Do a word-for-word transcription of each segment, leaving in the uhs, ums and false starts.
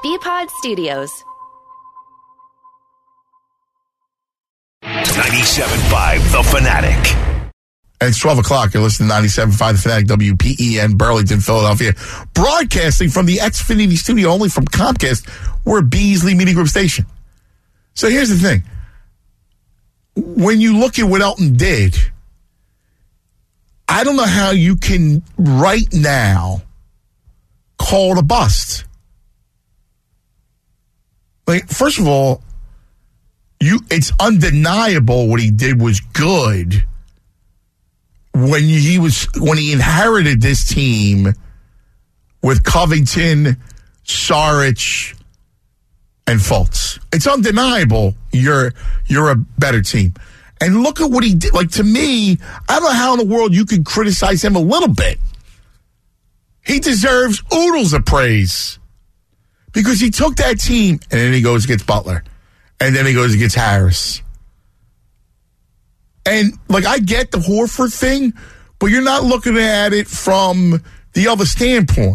B-Pod Studios. ninety-seven point five The Fanatic. And it's twelve o'clock. You're listening to ninety-seven point five The Fanatic, W P E N, Burlington, Philadelphia. Broadcasting from the Xfinity studio, only from Comcast. We're a Beasley Media Group station. So here's the thing. When you look at what Elton did, I don't know how you can right now call it a bust. Like, first of all, you it's undeniable what he did was good when he was when he inherited this team with Covington, Saric, and Fultz. It's undeniable you're you're a better team. And look at what he did. Like, to me, I don't know how in the world you can criticize him a little bit. He deserves oodles of praise because he took that team and then he goes and gets Butler. And then he goes and gets Harris. And, like, I get the Horford thing, but you're not looking at it from the other standpoint.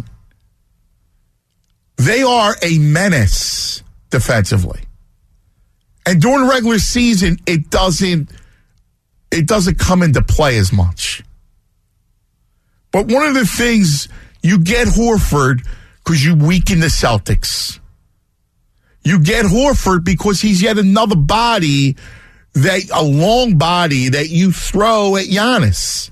They are a menace defensively. And during the regular season, it doesn't it doesn't come into play as much. But one of the things, you get Horford because you weaken the Celtics. You get Horford because he's yet another body, that a long body that you throw at Giannis.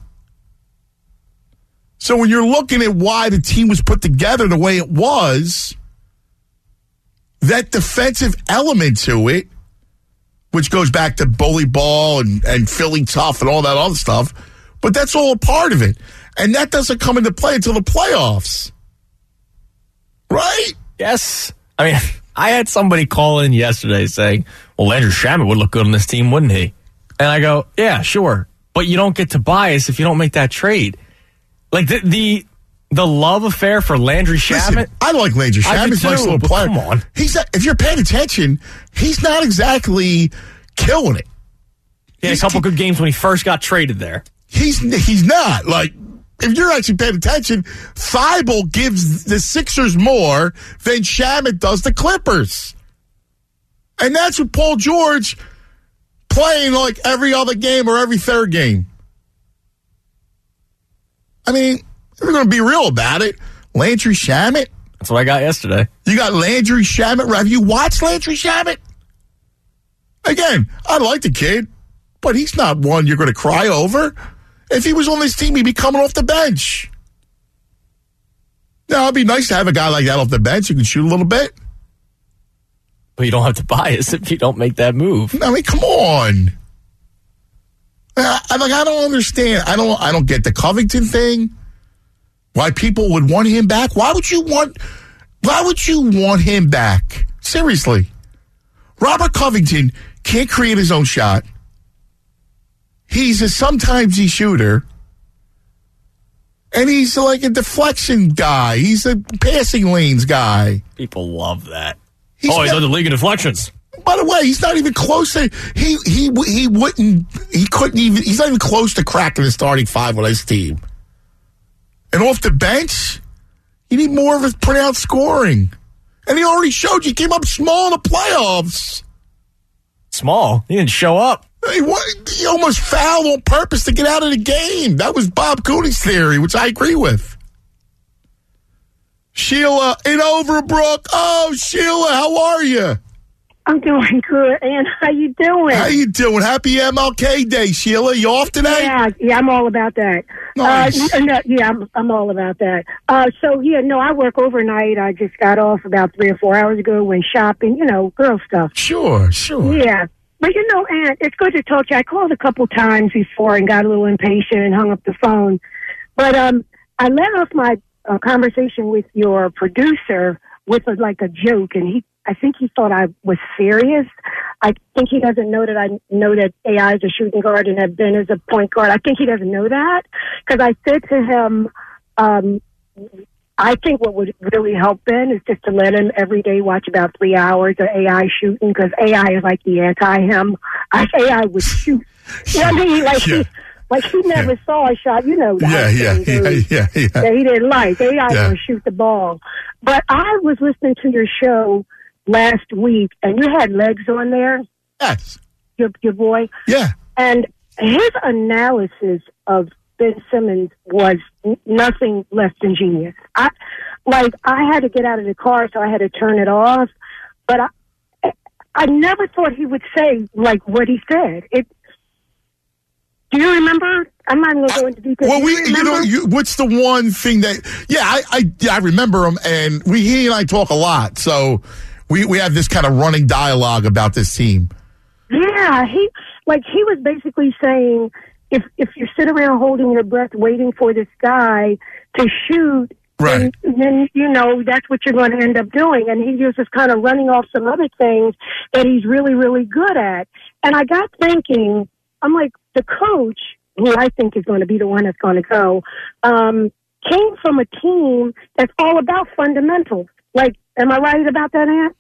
So when you're looking at why the team was put together the way it was, that defensive element to it, which goes back to bully ball and, and Philly tough and all that other stuff, but that's all a part of it. And that doesn't come into play until the playoffs. Right? Yes. I mean, I had somebody call in yesterday saying, well, Landry Shamet would look good on this team, wouldn't he? And I go, yeah, sure. But you don't get Tobias if you don't make that trade. Like, the the, the love affair for Landry Shamet. Listen, I like Landry Shamet. He's a nice little player. Come on. He's not, if you're paying attention, he's not exactly killing it. He had he's, a couple good games when he first got traded there. He's He's not. Like, if you're actually paying attention, Thibault gives the Sixers more than Shamet does the Clippers. And that's with Paul George playing like every other game or every third game. I mean, if we're going to be real about it, Landry Shamet. That's what I got yesterday. You got Landry Shamet. Have you watched Landry Shamet? Again, I like the kid, but he's not one you're going to cry over. If he was on this team, he'd be coming off the bench. Now, it'd be nice to have a guy like that off the bench who can shoot a little bit. But you don't have to bias if you don't make that move. I mean, come on. I, I, like, I don't understand. I don't. I don't get the Covington thing. Why people would want him back? Why would you want? Why would you want him back? Seriously, Robert Covington can't create his own shot. He's a sometimes-y shooter. And he's like a deflection guy. He's a passing lanes guy. People love that. He's oh, he's not, on the league in deflections. By the way, he's not even close to he he he wouldn't he couldn't even he's not even close to cracking the starting five on his team. And off the bench, you need more of a pronounced scoring. And he already showed you he came up small in the playoffs. Small? He didn't show up. He, he almost fouled on purpose to get out of the game. That was Bob Cooney's theory, which I agree with. Sheila in Overbrook. Oh, Sheila, how are you? I'm doing good, and how you doing? How you doing? Happy M L K Day, Sheila. You off today? Yeah, yeah, I'm all about that. Nice. Uh, no, yeah, I'm, I'm all about that. Uh, so, yeah, no, I work overnight. I just got off about three or four hours ago, went shopping, you know, girl stuff. Sure, sure. Yeah. But, you know, Aunt, it's good to talk to you. I called a couple times before and got a little impatient and hung up the phone. But um, I let off my uh, conversation with your producer with, a, like, a joke, and he I think he thought I was serious. I think he doesn't know that I know that A I is a shooting guard and that Ben is a point guard. I think he doesn't know that because I said to him, um, I think what would really help Ben is just to let him every day watch about three hours of A I shooting because A I is like the anti-him. I, A I would shoot. You know what I mean? Like, yeah. he, Like, he never Yeah. saw a shot. You know that. Yeah, yeah, yeah, yeah, yeah. That he didn't like. They not Yeah. going to shoot the ball. But I was listening to your show last week, and you had Legs on there, Yes. your, your boy. Yeah. And his analysis of Ben Simmons was n- nothing less than genius. I, like, I had to get out of the car, so I had to turn it off. But I, I never thought he would say, like, what he said. It. Do you remember? I'm not going to go into detail. Well, Do we, you, you know, remember? you, what's the one thing that, yeah, I, I, yeah, I remember him, and we, he and I talk a lot, so we, we have this kind of running dialogue about this team. Yeah, he, like, he was basically saying, if if you sit around holding your breath waiting for this guy to shoot, Right. then, then, you know, that's what you're going to end up doing. And he was just kind of running off some other things that he's really, really good at. And I got thinking, I'm like, the coach, who I think is going to be the one that's going to go, um, came from a team that's all about fundamentals. Like, am I right about that, Ant?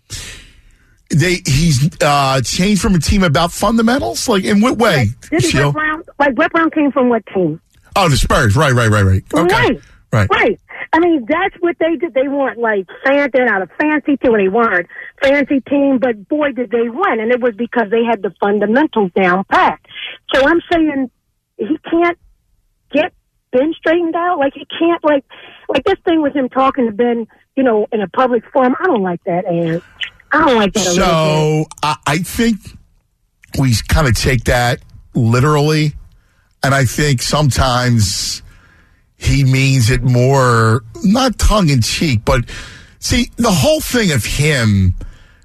They he's uh, changed from a team about fundamentals. Like, in what way? Didn't Sheil? Brett Brown, like, Brett Brown came from what team? Oh, the Spurs. Right, right, right, right. Okay. Right. Right. Right. I mean, that's what they did. They weren't like fan, they're not a fancy team. Well, they weren't fancy team, but boy, did they win. And it was because they had the fundamentals down pat. So I'm saying he can't get Ben straightened out. Like, he can't, like, like this thing with him talking to Ben, you know, in a public forum. I don't like that, and I don't like that a little bit. So I, I think we kind of take that literally, and I think sometimes he means it more, not tongue in cheek, but see, the whole thing of him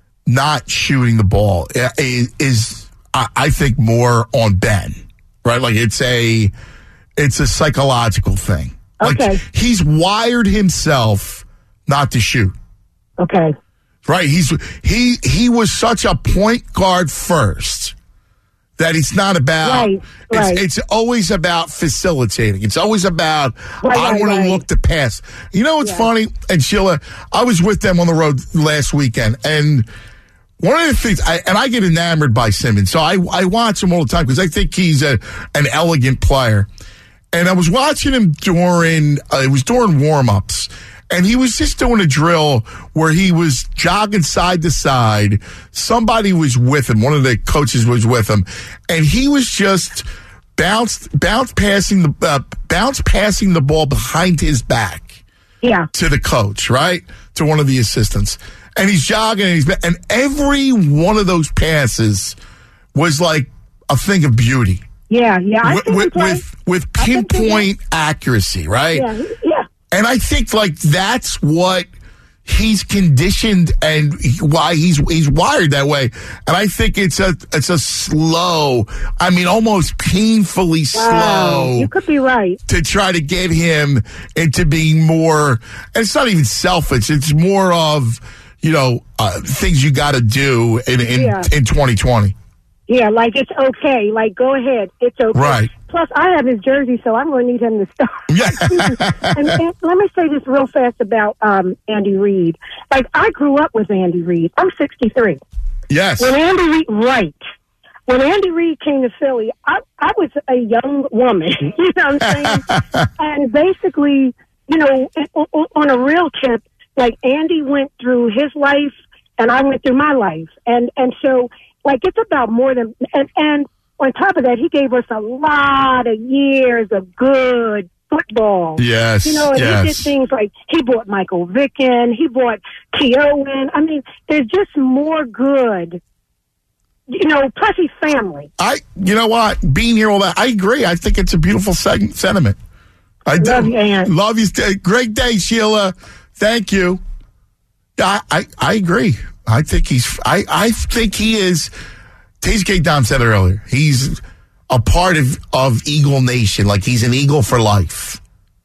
not shooting the ball is, is I, I think, more on Ben, right? Like, it's a, it's a psychological thing. Like, Okay. he's wired himself not to shoot. Okay. Right, he's he he was such a point guard first that it's not about. Right, it's, right. it's always about facilitating. It's always about Right, I right, want to right. look to pass. You know what's Yeah. funny? And Sheila, I was with them on the road last weekend, and one of the things, I, and I get enamored by Simmons, so I I watch him all the time because I think he's a an elegant player. And I was watching him during uh, it was during warm ups. And he was just doing a drill where he was jogging side to side. Somebody was with him. One of the coaches was with him. And he was just bounced, bounce passing the, uh, bounce passing the ball behind his back Yeah. to the coach, right? To one of the assistants. And he's jogging and he's, and every one of those passes was like a thing of beauty. Yeah. Yeah. I With, think with, he's right. with, with I think he's pinpoint accuracy, right? Yeah. he- Yeah. And I think like that's what he's conditioned and he- why he's he's wired that way. And I think it's a it's a slow, I mean almost painfully Wow. slow You could be right. to try to get him into being more. And it's not even selfish. It's more of, you know, uh, things you got to do in in, Yeah. in twenty twenty. Yeah, like it's okay. Like, go ahead. It's okay. Right. Plus, I have his jersey, so I'm going to need him to start. Yeah. and, and let me say this real fast about um, Andy Reid. Like, I grew up with Andy Reid. I'm sixty-three. Yes. When Andy Reid, right. When Andy Reid came to Philly, I, I was a young woman. You know what I'm saying? And basically, you know, on, on a real tip, like Andy went through his life and I went through my life. And, and so, like, it's about more than, and, and on top of that, he gave us a lot of years of good football. Yes. You know, and yes. he did things like he brought Michael Vick in, he brought T O in. I mean, there's just more good. You know, plus he's family. I, you know what? Being here all that, I agree. I think it's a beautiful seg- sentiment. I do. Love you, Ann. Love you. Great day, Sheila. Thank you. Yeah, I, I, I agree. I think he's. I, I think he is. Taze K. Dom said it earlier. He's a part of of Eagle Nation. Like he's an Eagle for life,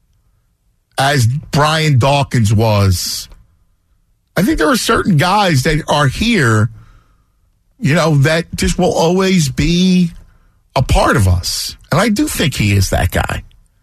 as Brian Dawkins was. I think there are certain guys that are here, you know, that just will always be a part of us. And I do think he is that guy.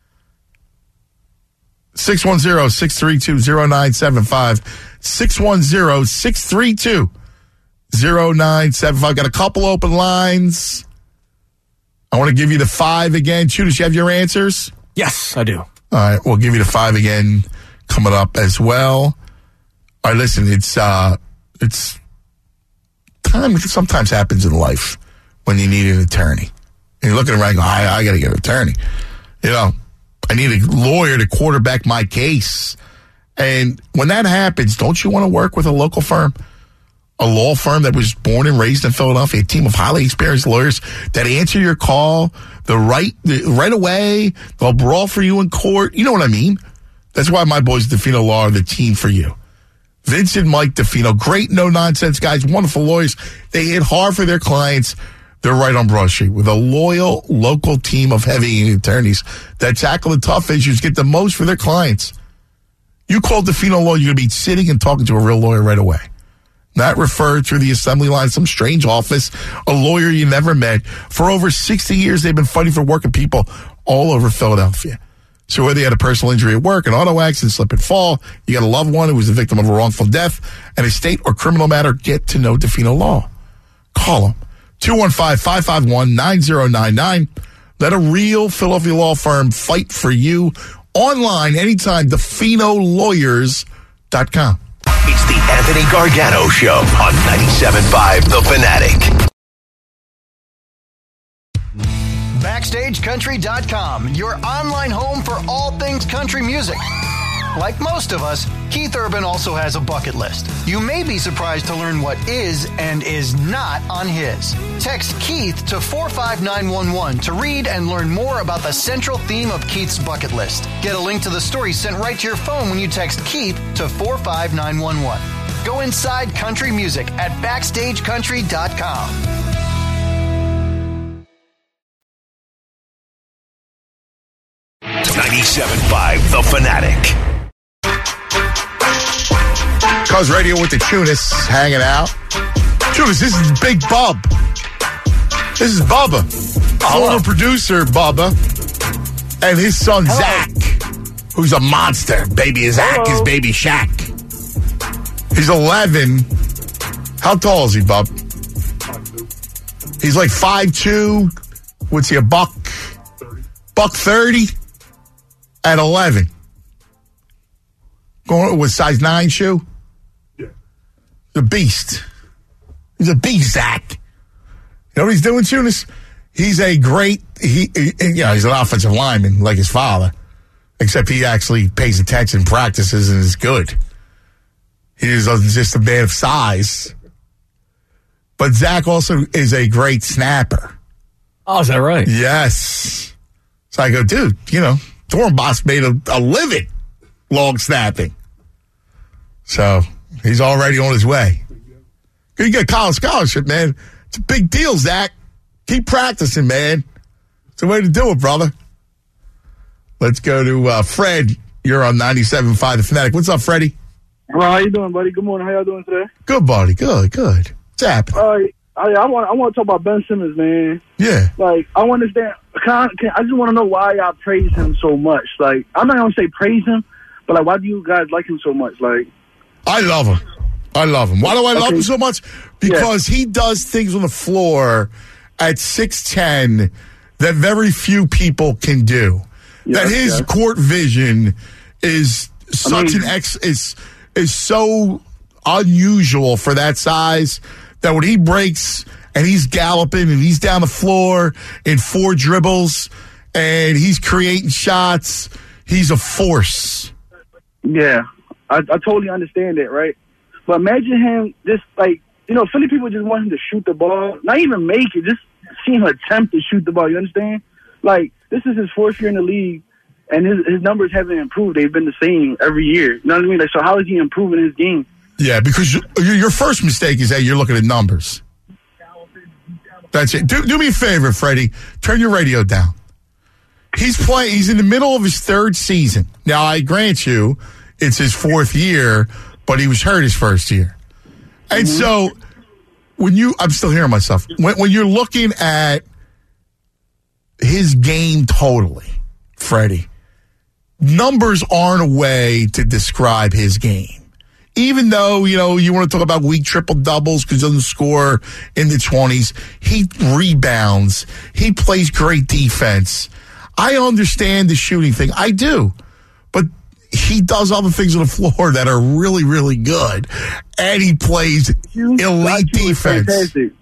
six one zero, six three two, zero nine seven five. six one zero, six three two, zero nine seven five. Got a couple open lines. I want to give you the five again. Judas, you have your answers? Yes, I do. All right, we'll give you the five again coming up as well. All right, listen, it's uh, it's time sometimes happens in life when you need an attorney. And you're looking around and go, I, I got to get an attorney. You know, I need a lawyer to quarterback my case. And when that happens, don't you want to work with a local firm? A law firm that was born and raised in Philadelphia, a team of highly experienced lawyers that answer your call the right the, right away. They'll brawl for you in court. You know what I mean? That's why my boys DeFino Law are the team for you. Vince and Mike DeFino, great no-nonsense guys, wonderful lawyers. They hit hard for their clients. They're right on Broad Street with a loyal local team of heavy attorneys that tackle the tough issues, get the most for their clients. You call DeFino Law, you're going to be sitting and talking to a real lawyer right away. Not referred through the assembly line, some strange office, a lawyer you never met. For over sixty years, they've been fighting for working people all over Philadelphia. So whether you had a personal injury at work, an auto accident, slip and fall, you got a loved one who was the victim of a wrongful death, and a state or criminal matter, get to know DeFino Law. Call them. two one five, five five one, nine zero nine nine. Let a real Philadelphia law firm fight for you online anytime, defino lawyers dot com. It's the Anthony Gargano Show on ninety-seven point five The Fanatic. Backstage Country dot com, your online home for all things country music. Like most of us, Keith Urban also has a bucket list. You may be surprised to learn what is and is not on his. Text Keith to four five nine one one to read and learn more about the central theme of Keith's bucket list. Get a link to the story sent right to your phone when you text Keith to four five nine one one. Go inside country music at backstage country dot com. ninety-seven point five The Fanatic. Cuz Radio with the Tunis hanging out. Tunis, this is Big Bub. This is Bubba. Former producer Bubba. And his son Hello. Zach, who's a monster. Baby Zach Hello. is baby Shaq. He's eleven. How tall is he, Bub? He's like five two. What's he, a buck? Buck thirty at eleven. Going with size nine shoe? The beast. He's a beast, Zach. You know what he's doing, Tunis? He's a great, he, he, you know, he's an offensive lineman like his father, except he actually pays attention, practices, and is good. He is just a man of size. But Zach also is a great snapper. Oh, is that right? Yes. So I go, dude, you know, Thornboss made a, a living long snapping. So he's already on his way. You get a college scholarship, man. It's a big deal, Zach. Keep practicing, man. It's the way to do it, brother. Let's go to uh, Fred. You're on ninety-seven point five The Fanatic. What's up, Freddie? Hello, how you doing, buddy? Good morning. How y'all doing today? Good, buddy. Good, good. What's happening? Uh, I, I want I want to talk about Ben Simmons, man. Yeah. Like, I want to understand. Can I, can, I just want to know why y'all praise him so much. Like, I'm not going to say praise him, but, like, why do you guys like him so much? Like, I love him. I love him. Why do I love Okay. him so much? Because he does things on the floor at six ten that very few people can do. Yes, that his yes. court vision is such Amazing. an ex is is so unusual for that size that when he breaks and he's galloping and he's down the floor in four dribbles and he's creating shots, he's a force. yeah, I, I totally understand that, right? But imagine him just, like, you know, Philly people just want him to shoot the ball, not even make it, just see him attempt to shoot the ball, you understand? Like, this is his fourth year in the league, and his his numbers haven't improved. They've been the same every year. You know what I mean? Like, so how is he improving his game? Yeah, because you, your first mistake is that you're looking at numbers. That's it. Do, do me a favor, Freddie. Turn your radio down. He's playing. He's in the middle of his third season. Now, I grant you, it's his fourth year, but he was hurt his first year. And Mm-hmm. so, when you, I'm still hearing myself. When, when you're looking at his game totally, Freddie, numbers aren't a way to describe his game. even though, you know, you want to talk about weak triple doubles because he doesn't score in the twenties, he rebounds. He plays great defense. I understand the shooting thing. I do. But he does other things on the floor that are really, really good. And he plays elite defense. Fantastic.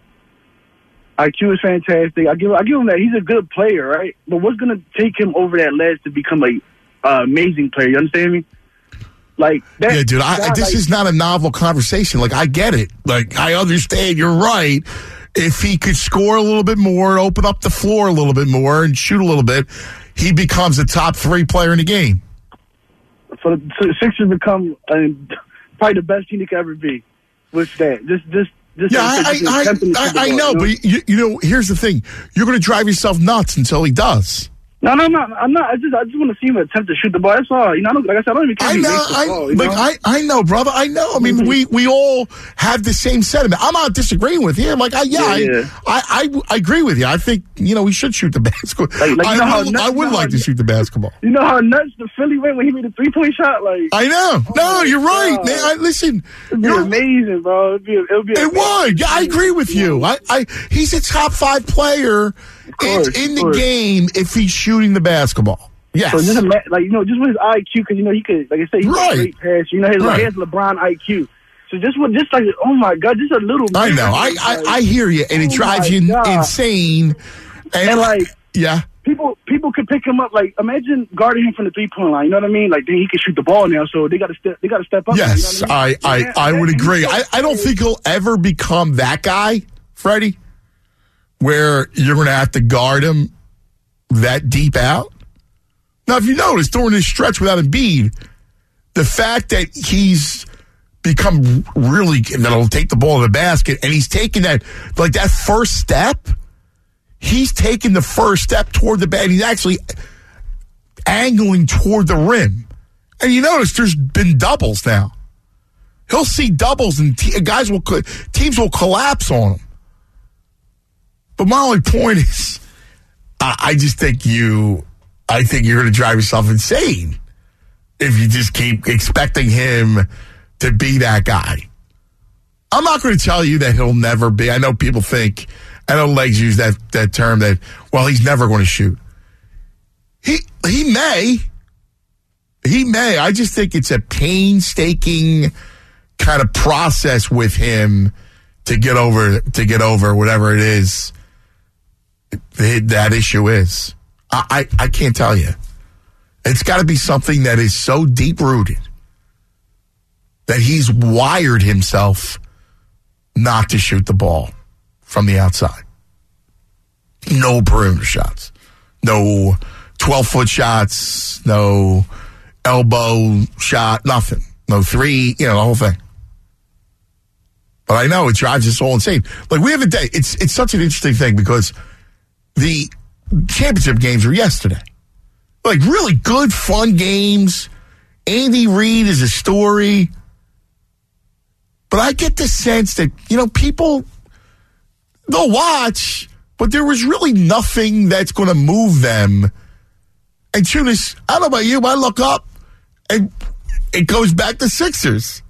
I Q is fantastic. I give I give him that. He's a good player, right? But what's going to take him over that ledge to become an uh, amazing player? You understand me? Like that. Yeah, dude. I, this like, is not a novel conversation. Like, I get it. Like, I understand. You're right. If he could score a little bit more and open up the floor a little bit more and shoot a little bit, he becomes a top three player in the game. So the, so the Sixers become uh, probably the best team they could ever be. With that, just just. Just Yeah, I, I, I, I know, but you, you know, here's the thing: you're going to drive yourself nuts until he does. No, no, no, I'm not. I just, I just want to see him attempt to shoot the ball. That's all. You know, like I said, I don't even care. I if he know, makes the I, ball, you like, know? I, I know, brother. I know. I mean, we, we all have the same sentiment. I'm not disagreeing with you. Like, I, yeah, Yeah, yeah. I, I, I, I agree with you. I think you know we should shoot the basketball. Like- like, you know I how would, nuts- I would you know like how- to shoot the basketball. You know how nuts the Philly went when he made a three point shot? Like, I know. Oh no, my you're right, God. man. I, listen, it'd be you're- amazing, bro. It'd be, it'd be It amazing. would. Yeah, I agree with you. I, I he's a top five player course, in, in of the course. game if he's shooting the basketball. Yes. So just ima- like you know, just with his I Q, because you know he could, like I said, he's Right. a great pass. You know, his Right. he has LeBron I Q. So just with just like, oh my God, just a little. I know. I, I, I hear you, and it Oh drives my you God. insane. And, And, like- yeah. people people could pick him up. Like imagine guarding him from the three point line. You know what I mean? Like then he can shoot the ball now. So they got to step. They got to step up. Yes, you know what I, mean? I, Yeah, I would and- agree. I, I don't think he'll ever become that guy, Freddie, where you're going to have to guard him that deep out. Now, if you notice, during this stretch without Embiid, the fact that he's become really, that'll take the ball to the basket, and he's taking that, like that first step, he's taking the first step toward the basket. He's actually angling toward the rim. And you notice there's been doubles now. He'll see doubles, and te- guys will co- teams will collapse on him. But my only point is, I, I just think you, I think you're going to drive yourself insane if you just keep expecting him to be that guy. I'm not going to tell you that he'll never be. I know people think, I know legs use that that term that, well, he's never going to shoot. He he may. He may. I just think it's a painstaking kind of process with him to get over to get over whatever it is that issue is. I, I, I can't tell you. It's got to be something that is so deep rooted that he's wired himself not to shoot the ball from the outside. No perimeter shots. No twelve-foot shots. No elbow shot. Nothing. No three. You know, the whole thing. But I know it drives us all insane. Like, we have a day. It's, it's such an interesting thing because the championship games were yesterday. Like, really good, fun games. Andy Reid is a story. But I get the sense that, you know, people, they'll watch, but there was really nothing that's going to move them. And Tunis, I don't know about you, but I look up and it goes back to Sixers.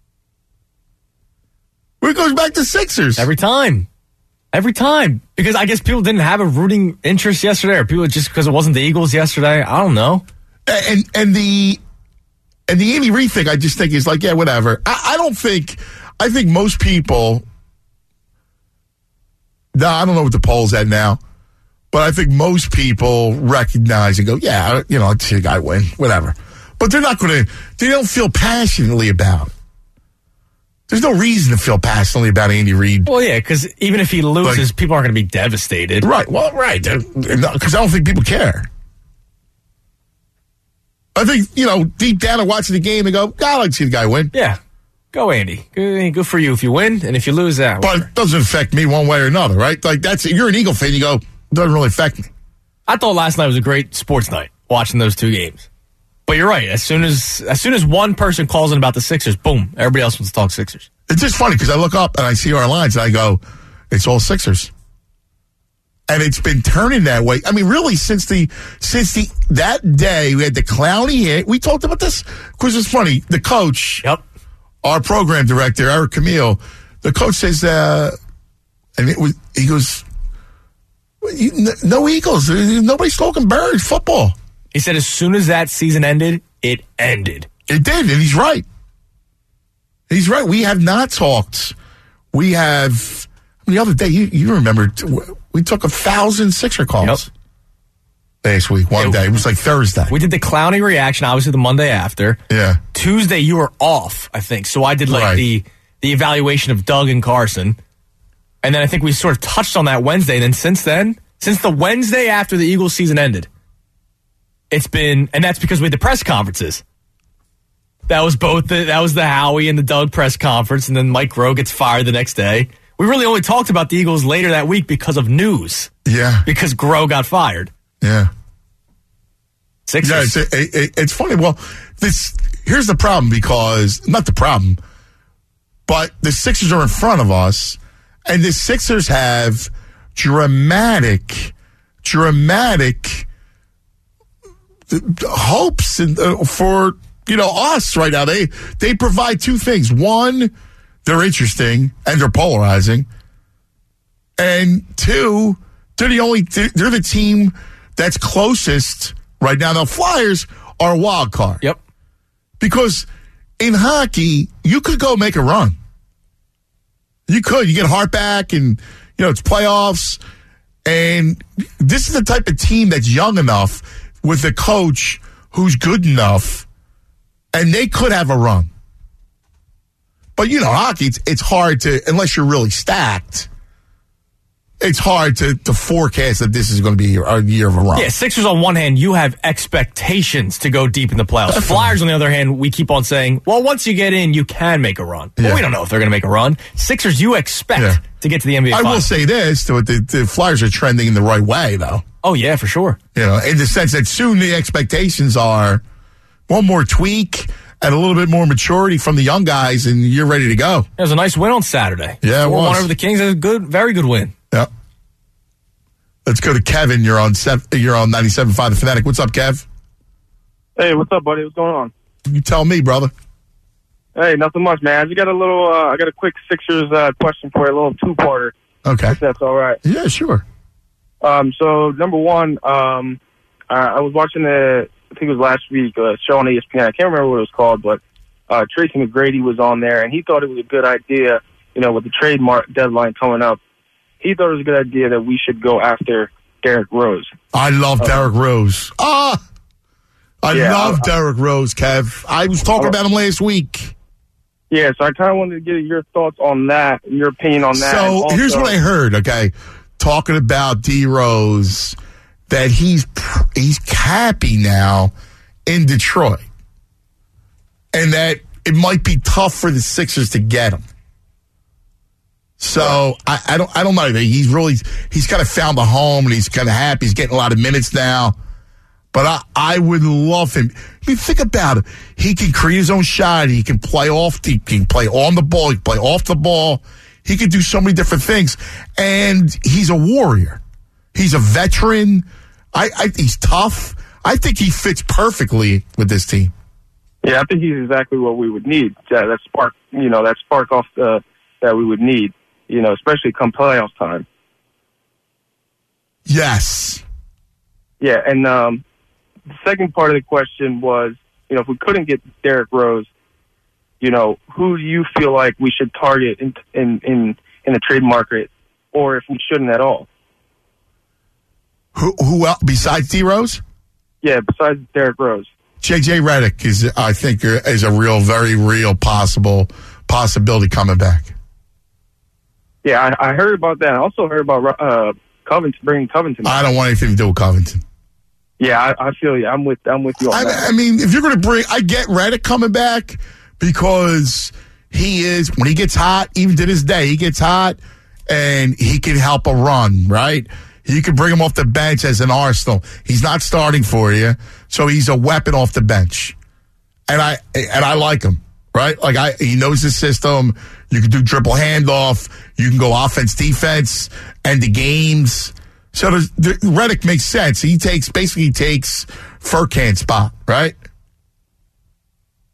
It goes back to Sixers. Every time. Every time. Because I guess people didn't have a rooting interest yesterday, or people just because it wasn't the Eagles yesterday. I don't know. And and the and the Andy Reid thing, I just think is like, yeah, whatever. I, I don't think, I think most people, no, I don't know what the poll's at now, but I think most people recognize and go, yeah, you know, let's see a guy win, whatever. But they're not going to, they don't feel passionately about it. There's no reason to feel passionately about Andy Reid. Well, yeah, because even if he loses, Like- people aren't going to be devastated. Right, well, right, because I don't think people care. I think, you know, deep down and watching the game, they go, God, I'd like to see the guy win. Yeah. Go, Andy. Good, good for you if you win, and if you lose, that. But it doesn't affect me one way or another, right? Like, that's, you're an Eagle fan, you go, it doesn't really affect me. I thought last night was a great sports night, watching those two games. But you're right. As soon as as soon as one person calls in about the Sixers, boom, everybody else wants to talk Sixers. It's just funny because I look up and I see our lines and I go, it's all Sixers. And it's been turning that way. I mean, really, since the since the that day we had the Clowney hit. We talked about this because it's funny. The coach Yep. our program director, Eric Camille, the coach says, uh, and it was, he goes, no Eagles. Nobody's talking Birds football. He said as soon as that season ended, it ended. It did, and he's right. He's right. We have not talked. We have, the other day, you, you remember, we took a thousand Sixer calls yep. last week, one it, day. It was like Thursday. We did the Clowney reaction, obviously, the Monday after. Yeah. Tuesday, you were off, I think. So I did like right. the, the evaluation of Doug and Carson. And then I think we sort of touched on that Wednesday. And then since then, since the Wednesday after the Eagles season ended, it's been, and that's because we had the press conferences. That was both the, that was the Howie and the Doug press conference, and then Mike Groh gets fired the next day. We really only talked about the Eagles later that week because of news. Yeah. Because Groh got fired. Yeah. Sixers. Yeah, it's, it, it, it's funny. Well, this here's the problem because, not the problem, but the Sixers are in front of us, and the Sixers have dramatic, dramatic hopes and, uh, for, you know, us right now. They they provide two things. One, they're interesting and they're polarizing. And two, they're the only they're the team that's closest right now. The Flyers are a wild card. Yep. Because in hockey, you could go make a run. You could. You get Hart back and, you know, it's playoffs. And this is the type of team that's young enough with a coach who's good enough, and they could have a run. But, you know, hockey, it's, it's hard to, unless you're really stacked, it's hard to, to forecast that this is going to be a year of a run. Yeah, Sixers on one hand, you have expectations to go deep in the playoffs. Definitely. Flyers on the other hand, we keep on saying, well, once you get in, you can make a run. Yeah. Well, we don't know if they're going to make a run. Sixers, you expect yeah. to get to the N B A I Finals. will say this, the, the, the Flyers are trending in the right way, though. Oh, yeah, for sure. You know, in the sense that soon the expectations are one more tweak and a little bit more maturity from the young guys, and you're ready to go. It was a nice win on Saturday. Yeah, it was. One over the Kings. It was a good, very good win. Yep. Let's go to Kevin. You're on seven, you're on ninety-seven point five The Fanatic. What's up, Kev? Hey, what's up, buddy? What's going on? You tell me, brother. Hey, nothing much, man. I just got a little. Uh, I got a quick Sixers uh, question for you, a little two-parter. Okay. If that's all right. Yeah, sure. Um, so number one, um, I, I was watching the. I think it was last week. Uh, show on E S P N. I can't remember what it was called, but uh, Tracy McGrady was on there, and he thought it was a good idea. You know, with the trade mark deadline coming up, he thought it was a good idea that we should go after Derrick Rose. I love uh, Derrick Rose. Ah, I yeah, love I, Derrick Rose, Kev. I was talking I, about him last week. Yeah, so I kind of wanted to get your thoughts on that, your opinion on that. So also, here's what I heard, okay, talking about D. Rose, that he's he's happy now in Detroit, and that it might be tough for the Sixers to get him. So I, I don't I don't know. He's really he's kind of found a home, and he's kind of happy. He's getting a lot of minutes now. But I, I would love him. I mean, think about it. He can create his own shot. He can play off. He can play on the ball. He can play off the ball. He can do so many different things. And he's a warrior. He's a veteran. I, I he's tough. I think he fits perfectly with this team. Yeah, I think he's exactly what we would need. That, that spark, you know, that spark off the, that we would need. You know, especially come playoff time. Yes. Yeah, and um, the second part of the question was, you know, if we couldn't get Derrick Rose, you know, who do you feel like we should target in in in, in the trade market, or if we shouldn't at all? Who who else besides D Rose? Yeah, besides Derrick Rose. J J Redick is, I think, is a real, very real possible possibility coming back. Yeah, I, I heard about that. I also heard about uh, Covington, bringing Covington. I don't want anything to do with Covington. Yeah, I, I feel you. I'm with I'm with you on I, that. I mean, if you're going to bring, I get Redick coming back because he is, when he gets hot, even to this day, he gets hot and he can help a run, right? You can bring him off the bench as an arsenal. He's not starting for you, so he's a weapon off the bench. And I and I like him, right? Like I, he knows the system. You can do triple handoff. You can go offense, defense, and the games. So the, the, Redick makes sense. He takes basically takes Furkan's spot, right?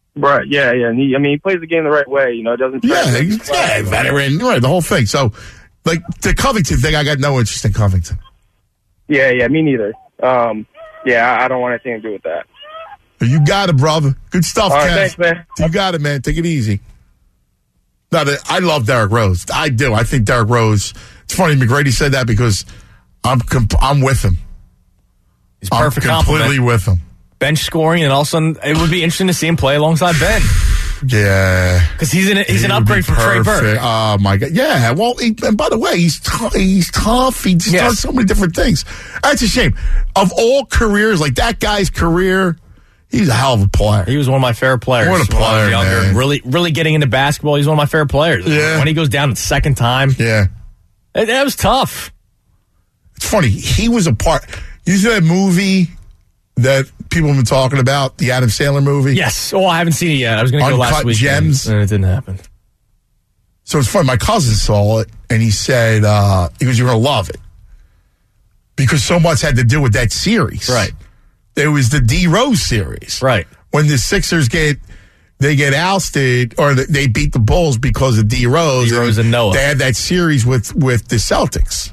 Right, yeah, yeah. And he, I mean, he plays the game the right way. You know, it doesn't. Yeah, he's, yeah, veteran, right? The whole thing. So, like the Covington thing, I got no interest in Covington. Yeah, yeah, me neither. Um, yeah, I, I don't want anything to do with that. You got it, brother. Good stuff, All right, Kev. thanks, man. You got it, man. Take it easy. No, the, I love Derrick Rose. I do. I think Derrick Rose. It's funny McGrady said that because I'm comp- I'm with him. He's perfect I'm completely compliment. with him. Bench scoring, and all of a sudden, it would be interesting to see him play alongside Ben. Yeah, because he's an he's He an would upgrade be from Trey perfect. Burke. Oh my god, yeah. Well, he, and by the way, he's t- he's tough. He just Yes. does so many different things. That's a shame. Of all careers, like that guy's career, he's a hell of a player. He was one of my favorite players. What a when I was player, younger. man. Really, really getting into basketball. He's one of my favorite players. Yeah. When he goes down the second time, Yeah, it, that was tough. it's funny. He was a part. You see that movie that people have been talking about, the Adam Sandler movie? Yes. Oh, I haven't seen it yet. I was going to go last Uncut week. Gems? And it didn't happen. So it's funny. My cousin saw it, and he said, uh, he goes, you're going to love it. Because so much had to do with that series. Right. There was the D. Rose series. Right. When the Sixers get, they get ousted, or they beat the Bulls because of D. Rose. D. Rose and Noah. They had that series with, with the Celtics.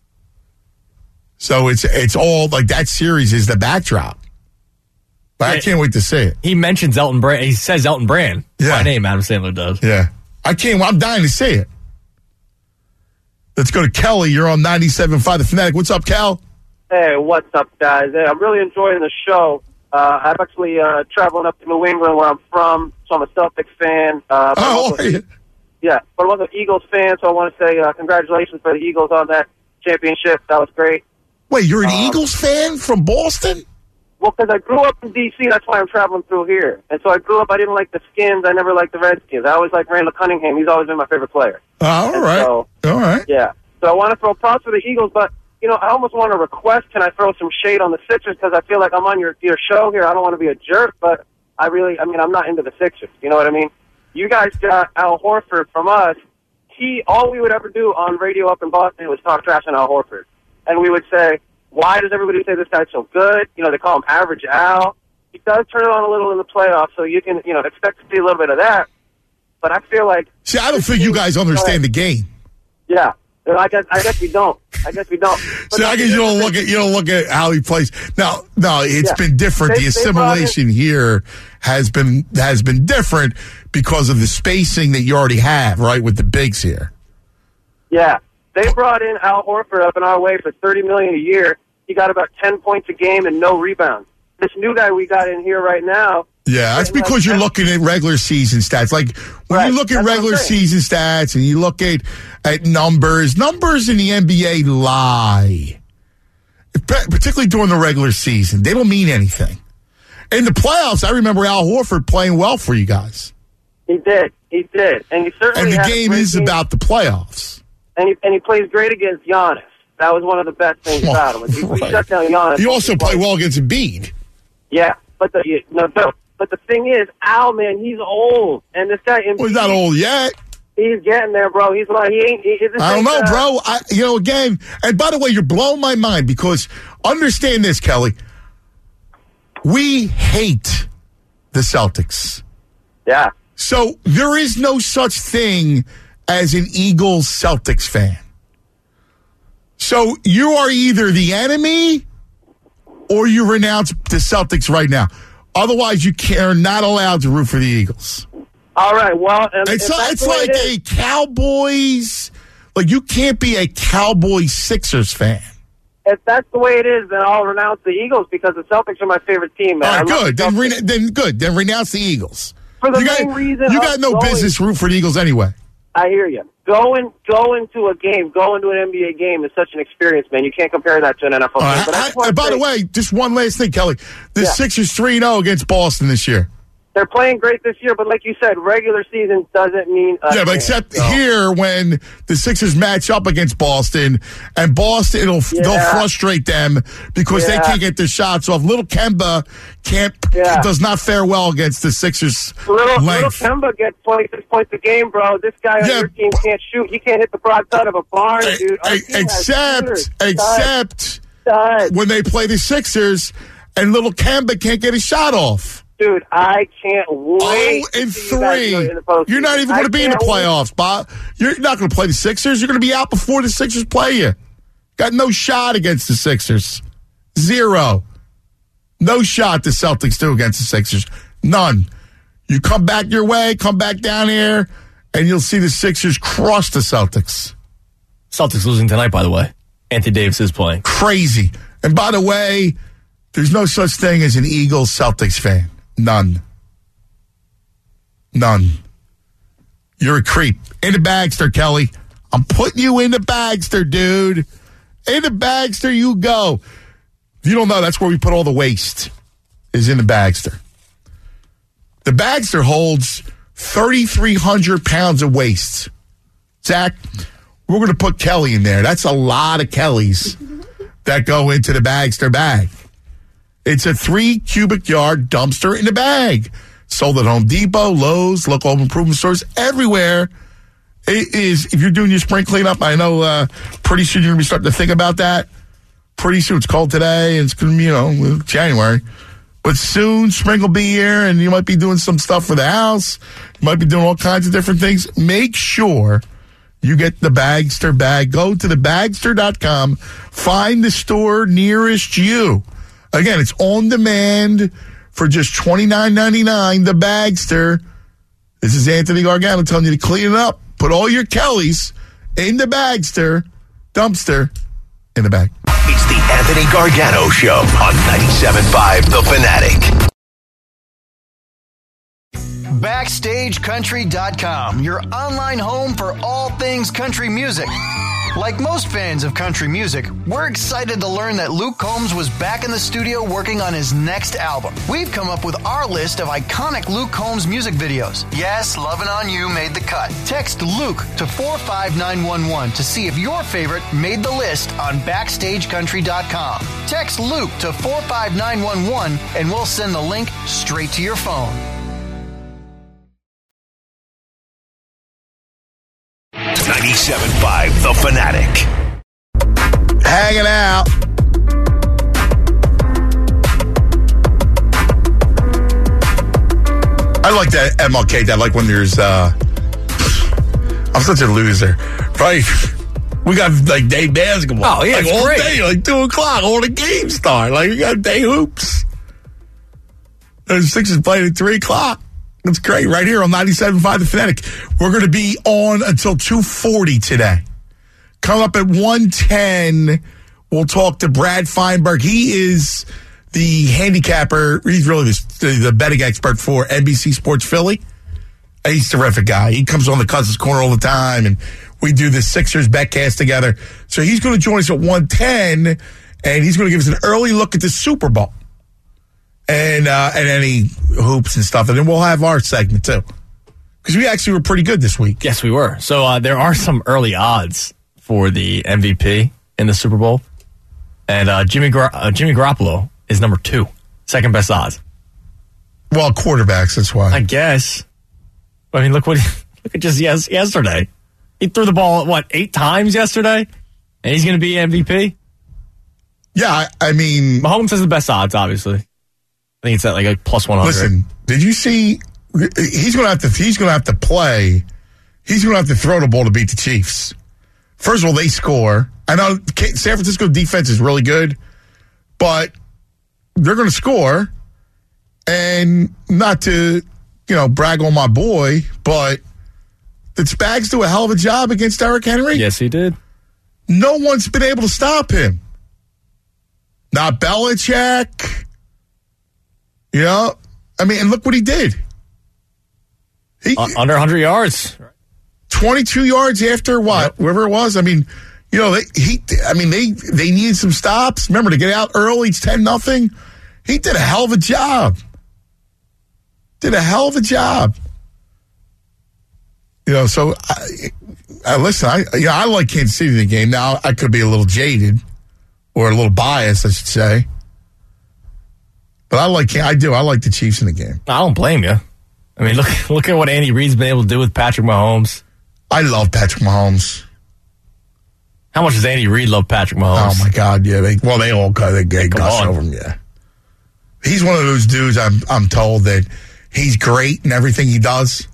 So it's it's all, like, that series is the backdrop. But I Yeah. can't wait to see it. He mentions Elton Brand. He says Elton Brand. Yeah. By name, Adam Sandler does. Yeah. I can't, I'm dying to see it. Let's go to Kelly. You're on ninety-seven point five The Fanatic. What's up, Cal? Hey, what's up, guys? Hey, I'm really enjoying the show. Uh, I'm actually uh, traveling up to New England, where I'm from, so I'm a Celtics fan. Uh, but I'm Oh, also- are you? Yeah, but I'm also an Eagles fan, so I want to say uh, congratulations for the Eagles on that championship. That was great. Wait, you're an Um, Eagles fan from Boston? Well, because I grew up in D C, that's why I'm traveling through here. And so I grew up, I didn't like the Skins. I never liked the Redskins. I always liked Randall Cunningham. He's always been my favorite player. Oh, all And right. so- all right. Yeah. So I want to throw props for the Eagles, but, you know, I almost want to request, can I throw some shade on the Sixers? Because I feel like I'm on your, your show here. I don't want to be a jerk, but I really, I mean, I'm not into the Sixers. You know what I mean? You guys got Al Horford from us. He, all we would ever do on radio up in Boston was talk trash on Al Horford. And we would say, why does everybody say this guy's so good? You know, they call him Average Al. He does turn it on a little in the playoffs, so you can, you know, expect to see a little bit of that. But I feel like... See, I don't think you guys understand the game. Yeah. I guess, I guess we don't. I guess we don't. But See, I guess you don't look at you don't look at how he plays. Now, no, it's Yeah. been different. They- the they brought in- assimilation here has been has been different because of the spacing that you already have, right, with the bigs here. Yeah. They brought in Al Horford up in our way for thirty million dollars a year. He got about ten points a game and no rebounds. This new guy we got in here right now. Yeah, that's Like, because you're that's- looking at regular season stats. Like when Right, you look at that's what I'm regular saying. season stats and you look at at numbers, numbers in the N B A lie. P- Particularly during the regular season, they don't mean anything. In the playoffs, I remember Al Horford playing well for you guys. He did. He did. And he certainly And the had a game great is team. about the playoffs. And he, and he plays great against Giannis. That was one of the best things about him. He, Right. he shut down Giannis. He also played well against Embiid. Yeah. But the, you, no, no, but the thing is, Al, man, he's old. And this guy, Well, he's not old yet. He's getting there, bro. He's like, he ain't. He, this I don't ain't, know, uh, bro. I, you know, again, and by the way, you're blowing my mind because understand this, Kelly. We hate the Celtics. Yeah. So there is no such thing as an Eagles Celtics fan. So you are either the enemy or you renounce the Celtics right now. Otherwise, you can, are not allowed to root for the Eagles. All right. Well, and It's, if that's it's the way like it is- a Cowboys. Like you can't be a Cowboys Sixers fan. if that's the way it is, then I'll renounce the Eagles because the Celtics are my favorite team, man. All I right, love good. the Then, Celtics. re- then good. Then renounce the Eagles. For the you main got, reason you of got no going- business root for the Eagles anyway. I hear you. Going going to a game, going to an N B A game is such an experience, man. You can't compare that to an N F L All game. right, But I I- just wanna and by say, the way, just one last thing, Kelly. The Yeah. Sixers three and oh against Boston this year. they're playing great this year, but like you said, regular season doesn't mean a Yeah, but thing. except So, here when the Sixers match up against Boston, and Boston, it'll they'll Yeah. frustrate them because they Yeah. can't get their shots off. Little Kemba can't Yeah. does not fare well against the Sixers' Little, little length. Kemba gets twenty-six points a game, bro. This guy on Yeah, your team can't shoot. He can't hit the broadside of a barn, E- dude. Our e- team has except, shooters. except Studs. when they play the Sixers, and little Kemba can't get a shot off. dude, I can't wait. Oh, and to see you guys three. do it in the postseason. You're not even going I to be in the can't wait. playoffs, Bob. You're not going to play the Sixers. You're going to be out before the Sixers play you. Got no shot against the Sixers. Zero. No shot the Celtics do against the Sixers. None. You come back your way, come back down here, and you'll see the Sixers cross the Celtics. Celtics losing tonight, by the way. Anthony Davis is playing. Crazy. And by the way, there's no such thing as an Eagles-Celtics fan. None. None. You're a creep. In the Bagster, Kelly. I'm putting you in the Bagster, dude. In the Bagster you go. If you don't know, that's where we put all the waste, is in the Bagster. The Bagster holds thirty-three hundred pounds of waste. Zach, we're going to put Kelly in there. That's a lot of Kellys that go into the Bagster bag. It's a three cubic yard dumpster in a bag. Sold at Home Depot, Lowe's, local home improvement stores, everywhere. It is, if you're doing your spring cleanup, I know uh, pretty soon you're going to be starting to think about that. Pretty soon, it's cold today, and it's going to be, you know, January. But soon, spring will be here, and you might be doing some stuff for the house. You might be doing all kinds of different things. Make sure you get the Bagster bag. Go to the bagster dot com. Find the store nearest you. Again, it's on demand for just twenty-nine ninety-nine. The Bagster. This is Anthony Gargano telling you to clean it up. Put all your Kellys in the Bagster dumpster in the bag. It's the Anthony Gargano Show on ninety-seven point five The Fanatic. Backstage Country dot com, your online home for all things country music. Like most fans of country music, we're excited to learn that Luke Combs was back in the studio working on his next album. We've come up with our list of iconic Luke Combs music videos. Yes, Lovin' On You made the cut. Text Luke to four five nine one one to see if your favorite made the list on Backstage Country dot com. Text Luke to four five nine one one and we'll send the link straight to your phone. ninety-seven point five The Fanatic. Hanging out. I like that M L K. I like when there's, uh, I'm such a loser. Right? We got, like, day basketball. Oh, yeah, like, it's all great. day, like, two o'clock, all the games start. Like, we got day hoops. And the Sixers playing at three o'clock. That's great. Right here on ninety-seven point five The Fanatic. We're going to be on until two forty today. Coming up at one ten, we'll talk to Brad Feinberg. He is the handicapper. He's really the, the betting expert for N B C Sports Philly. He's a terrific guy. He comes on the Cousins Corner all the time, and we do the Sixers betcast together. So he's going to join us at one ten, and he's going to give us an early look at the Super Bowl. And uh, and any hoops and stuff. And then we'll have our segment, too. Because we actually were pretty good this week. Yes, we were. So uh, there are some early odds for the M V P in the Super Bowl. And uh, Jimmy Gar- uh, Jimmy Garoppolo is number two. Second best odds. Well, quarterbacks, that's why. I guess. I mean, look what look at just yes, yesterday. He threw the ball, what, eight times yesterday? And he's going to be M V P? Yeah, I, I mean... Mahomes has the best odds, obviously. I think it's at like a plus one hundred. Listen, did you see? He's going to have to. He's going to have to play. He's going to have to throw the ball to beat the Chiefs. First of all, they score. I know San Francisco defense is really good, but they're going to score. And not to, you know, brag on my boy, but did Spags do a hell of a job against Derrick Henry? Yes, he did. No one's been able to stop him. Not Belichick. You know, I mean, and look what he did. He, uh, under one hundred yards. twenty-two yards after what? Yep. Wherever it was. I mean, you know, they, he, I mean, they, they needed some stops. Remember, to get out early, it's ten nothing. He did a hell of a job. Did a hell of a job. You know, so, I, I listen, I, you know, I like Kansas City in the game. Now, I could be a little jaded or a little biased, I should say. But I like, I do. I like the Chiefs in the game. I don't blame you. I mean, look, look at what Andy Reid's been able to do with Patrick Mahomes. I love Patrick Mahomes. How much does Andy Reid love Patrick Mahomes? Oh my God, yeah. They, well, they all they, they gush on. over him, yeah. He's one of those dudes. I'm I'm told that he's great in everything he does.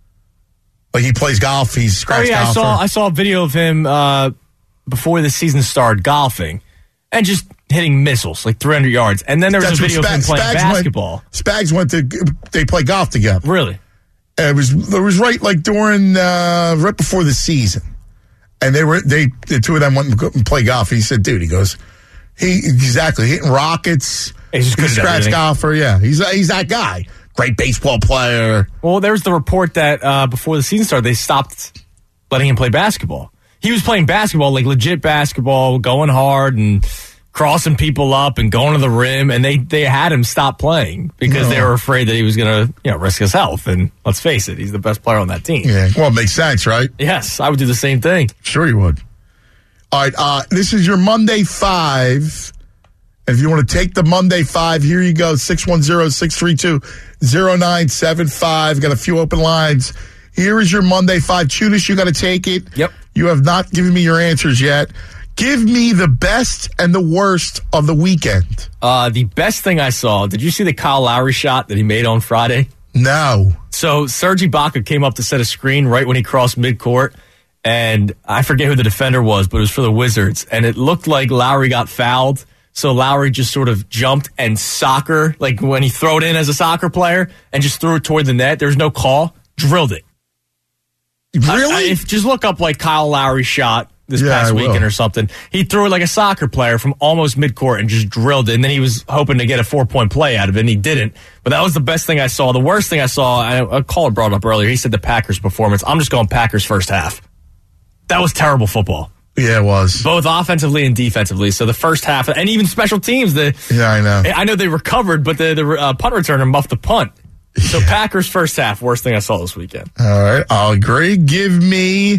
Like he plays golf. He's a scratch oh, yeah, golfer. I saw I saw a video of him uh, before the season started golfing and just hitting missiles like three hundred yards. And then there was That's a video Spag- of him playing Spags basketball. Went, Spags went to they play golf together. Really? And it was it was right like during uh, right before the season, and they were they the two of them went and go- and play golf. He said, "Dude," he goes, "He exactly hitting rockets. He's just good he's at a scratch everything. golfer. Yeah, he's he's that guy. Great baseball player." Well, there's the report that uh, before the season started, they stopped letting him play basketball. He was playing basketball, like legit basketball, going hard and crossing people up and going to the rim, and they, they had him stop playing because No. they were afraid that he was going to you know risk his health. And let's face it, he's the best player on that team. Yeah, well, it makes sense, right? Yes, I would do the same thing. Sure, you would. All right, uh, this is your Monday Five. If you want to take the Monday Five, here you go, six one zero, six three two, zero nine seven five. Got a few open lines. Here is your Monday Five. Chunas, you got to take it. Yep. You have not given me your answers yet. Give me the best and the worst of the weekend. Uh, the best thing I saw, did you see the Kyle Lowry shot that he made on Friday? No. So Serge Ibaka came up to set a screen right when he crossed midcourt, and I forget who the defender was, but it was for the Wizards, and it looked like Lowry got fouled. So Lowry just sort of jumped and soccer, like when he threw it in as a soccer player, and just threw it toward the net. There was no call. Drilled it. Really? I, I, if, just look up like Kyle Lowry shot this Yeah, past I will. weekend or something. He threw it like a soccer player from almost midcourt and just drilled it. And then he was hoping to get a four-point play out of it, and he didn't. But that was the best thing I saw. The worst thing I saw, I, a caller brought it up earlier. He said the Packers' performance. I'm just going Packers first half. That was terrible football. Yeah, it was. Both offensively and defensively. So the first half, and even special teams. The Yeah, I know. I know they recovered, but the, the uh, punt returner muffed the punt. So Packers first half, worst thing I saw this weekend. All right, I'll agree. Give me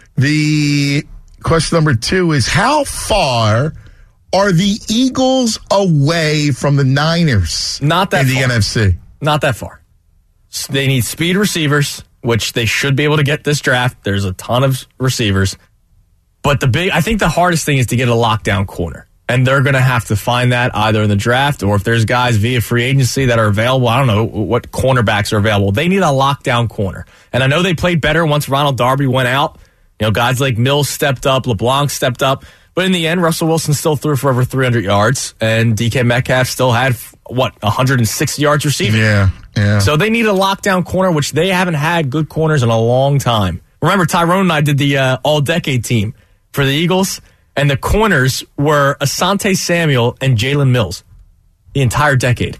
the question number two is how far are the Eagles away from the Niners? Not that in the far. N F C. Not that far. S- They need speed receivers, which they should be able to get this draft. There's a ton of receivers. But the big, I think the hardest thing is to get a lockdown corner. And they're going to have to find that either in the draft or if there's guys via free agency that are available. I don't know what cornerbacks are available. They need a lockdown corner. And I know they played better once Ronald Darby went out. You know, guys like Mills stepped up, LeBlanc stepped up. But in the end, Russell Wilson still threw for over three hundred yards. And D K Metcalf still had, what, one hundred sixty yards receiving. Yeah, yeah. So they need a lockdown corner, which they haven't had good corners in a long time. Remember, Tyrone and I did the uh, all-decade team for the Eagles. And the corners were Asante Samuel and Jalen Mills the entire decade.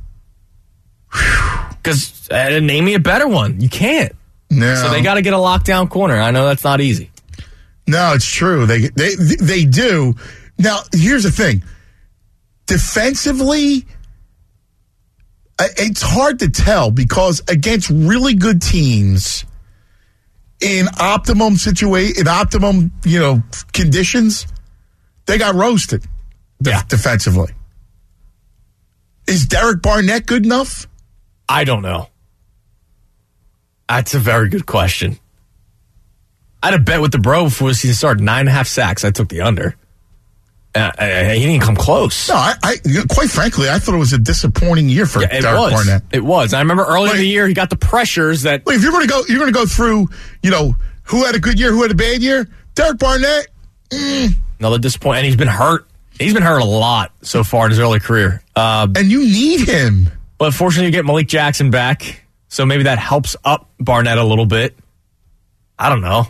Because uh, name me a better one. You can't. No. So they got to get a lockdown corner. I know that's not easy. No, it's true. They they they do. Now, here's the thing. Defensively, uh, it's hard to tell because against really good teams in optimum situation, in optimum, you know, conditions, they got roasted de- Yeah. defensively. Is Derek Barnett good enough? I don't know. That's a very good question. I had a bet with the bro before the season started. Nine and a half sacks. I took the under. Uh, I, I, he didn't come close. No, I, I quite frankly, I thought it was a disappointing year for Yeah, it Derek was. Barnett. It was. I remember early in Wait. the year, he got the pressures that. Wait, if you're going to go, you're going to go through, you know, who had a good year, who had a bad year. Derek Barnett. Mm, Another disappointment. And he's been hurt. He's been hurt a lot so far in his early career. Uh, and you need him. but fortunately, you get Malik Jackson back. So maybe that helps up Barnett a little bit. I don't know.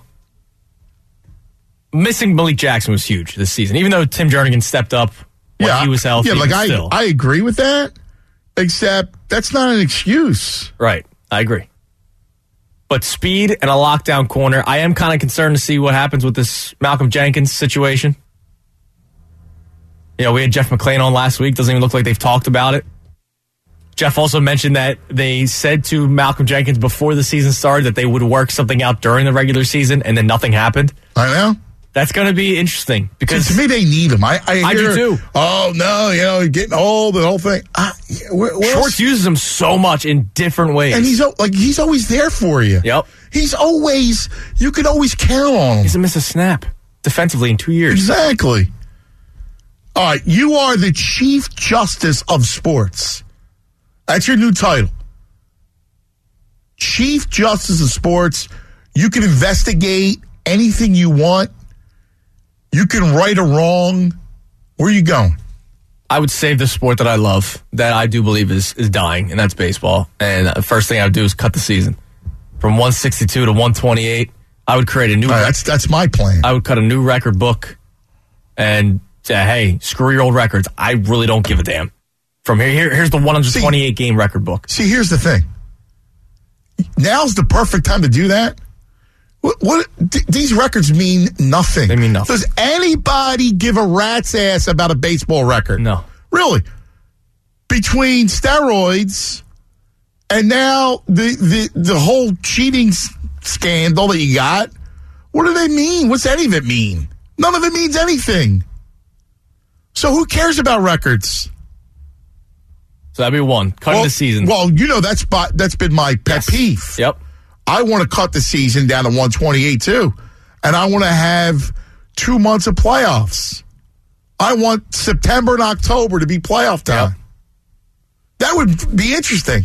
Missing Malik Jackson was huge this season. Even though Tim Jernigan stepped up when yeah, he was healthy. Yeah, like but I, still. I agree with that. Except that's not an excuse. Right. I agree. But speed and a lockdown corner, I am kind of concerned to see what happens with this Malcolm Jenkins situation. You know, we had Jeff McClain on last week. Doesn't even look like they've talked about it. Jeff also mentioned that they said to Malcolm Jenkins before the season started that they would work something out during the regular season, and then nothing happened. I know. That's going to be interesting because to me they need him. I, I, I hear, do too. Oh no, you know, getting old, the whole thing. Uh, where, where Schwartz else? uses him so much in different ways. And he's al- like he's always there for you. Yep. He's always you can always count on him. He hasn't missed a snap defensively in two years. Exactly. All right, you are the Chief Justice of Sports. That's your new title. Chief Justice of Sports. You can investigate anything you want. You can right a wrong. Where are you going? I would save the sport that I love, that I do believe is, is dying, and that's baseball. And the first thing I would do is cut the season. From one sixty-two to one twenty-eight, I would create a new... Right, that's, that's my plan. I would cut a new record book and say, hey, screw your old records. I really don't give a damn. From here, here here's the one twenty-eight game record book. See, here's the thing. Now's the perfect time to do that. What, what th- these records mean nothing. They mean nothing. Does anybody give a rat's ass about a baseball record? No. Really? Between steroids and now the the, the whole cheating s- scandal that you got, what do they mean? What's any of it mean? None of it means anything. So who cares about records? So that'd be one. Cutting well, the season. Well, you know, that's that's been my pet yes. peeve. Yep. I want to cut the season down to one twenty-eight, too. And I want to have two months of playoffs. I want September and October to be playoff time. Yep. That would be interesting.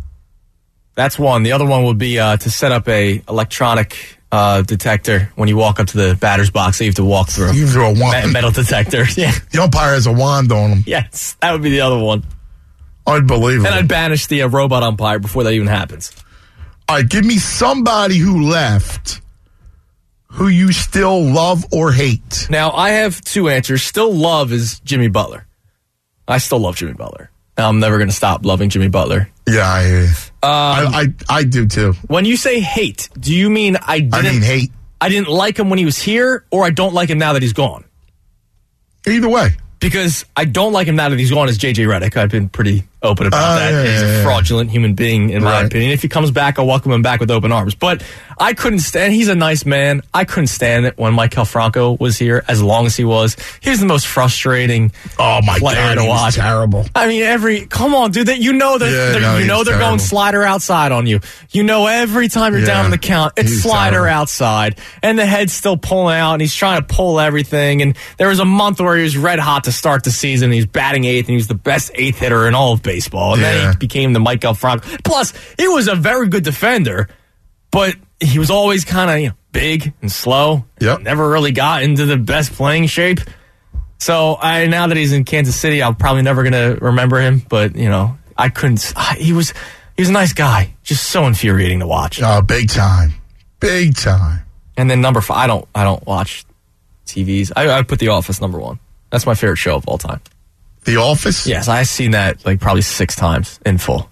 That's one. The other one would be uh, to set up a electronic uh, detector when you walk up to the batter's box that you have to walk through. You throw a wand. Me- metal detector. Yeah. The umpire has a wand on him. Yes, that would be the other one. Unbelievable. And I'd banish the uh, robot umpire before that even happens. All right, give me somebody who left who you still love or hate. Now, I have two answers. Still love is Jimmy Butler. I still love Jimmy Butler. I'm never going to stop loving Jimmy Butler. Yeah, I, Um, I, I I do too. When you say hate, do you mean I didn't, I mean hate. I didn't like him when he was here, or I don't like him now that he's gone? Either way. Because I don't like him now that he's gone as J J Redick. I've been pretty open about uh, that. Yeah, He's yeah, a fraudulent yeah. human being, in right. my opinion. If he comes back, I'll welcome him back with open arms. But I couldn't stand, he's a nice man. I couldn't stand it when Maikel Franco was here, as long as he was. He was the most frustrating oh my player God, to he watch. was terrible. I mean, every, come on, dude, that you know that yeah, they're, no, you know they're terrible. going slider outside on you. You know every time you're yeah, down in the count, it's slider terrible. outside, and the head's still pulling out, and he's trying to pull everything. And there was a month where he was red hot to start the season. And he's batting eighth, and he's the best eighth hitter in all of baseball. And yeah. then he became the Maikel Franco. Plus, he was a very good defender, but he was always kind of you know, big and slow. Yep. Never really got into the best playing shape. So I now that he's in Kansas City, I'm probably never going to remember him. But you know, I couldn't. He was he was a nice guy, just so infuriating to watch. Oh, big time, big time. And then number five, I don't I don't watch T Vs. I, I put The Office number one. That's my favorite show of all time. The Office? Yes, I've seen that like probably six times in full.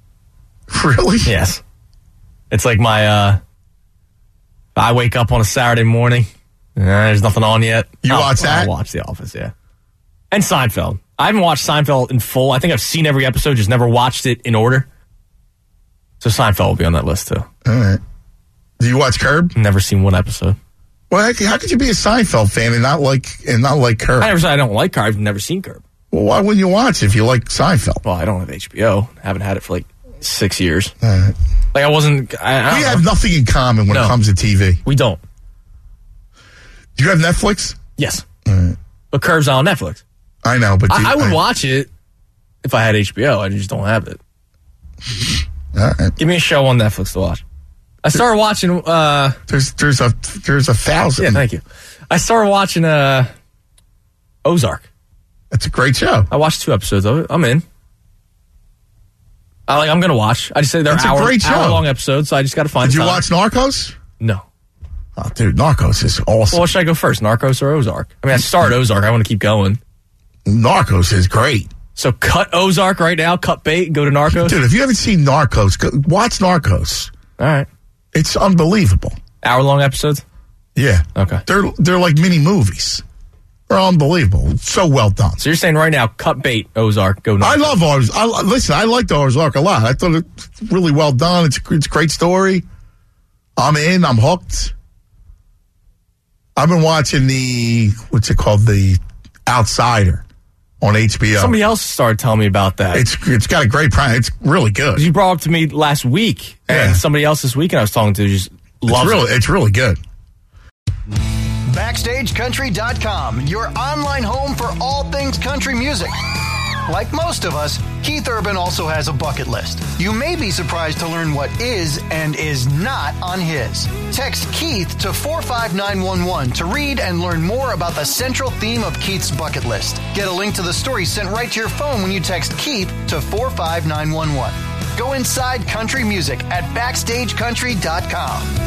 Really? Yes. It's like my, uh, I wake up on a Saturday morning, and there's nothing on yet. You I'll, watch that? I'll watch The Office, yeah. And Seinfeld. I haven't watched Seinfeld in full. I think I've seen every episode, just never watched it in order. So Seinfeld will be on that list too. All right. Do you watch Curb? Never seen one episode. Well, how could you be a Seinfeld fan and not like and not like Curb? I never said I don't like Curb. I've never seen Curb. Well, why wouldn't you watch if you like Seinfeld? Well, I don't have H B O. I haven't had it for like six years. All right. Like I wasn't. I, I we don't have know. nothing in common when No. it comes to T V. We don't. Do you have Netflix? Yes. All right. But Curb's on Netflix. I know, but do you, I, I would I, watch it if I had H B O. I just don't have it. All right. Give me a show on Netflix to watch. I started watching. Uh, There's there's a there's a thousand. yeah, thank you. I started watching uh, Ozark. That's a great show. I watched two episodes of it. I'm in. I like. I'm gonna watch. I just say they're It's a hour, great show. hour long episodes, so I just got to find. Did you time. watch Narcos? No. Oh, dude, Narcos is awesome. Well, what should I go first, Narcos or Ozark? I mean, I started Ozark. I want to keep going. Narcos is great. So cut Ozark right now. Cut bait. And go to Narcos. Dude, if you haven't seen Narcos, go, watch Narcos. All right. It's unbelievable. Hour long episodes. Yeah. Okay. They're they're like mini movies. They're unbelievable. It's so well done. So you're saying right now, cut bait, Ozark, go Narcos. I love ours. I listen. I liked Ozark a lot. I thought it's really well done. It's it's a great story. I'm in. I'm hooked. I've been watching the what's it called, The Outsider, on H B O. Somebody else started telling me about that. It's it's got a great price. It's really good. You brought it up to me last week, and Yeah. somebody else this weekend I was talking to just loves it's really it. it's really good. Backstage Country dot com, your online home for all things country music. Like most of us, Keith Urban also has a bucket list. You may be surprised to learn what is and is not on his. Text Keith to four five nine one one to read and learn more about the central theme of Keith's bucket list. Get a link to the story sent right to your phone when you text Keith to four five nine one one. Go inside country music at backstage country dot com.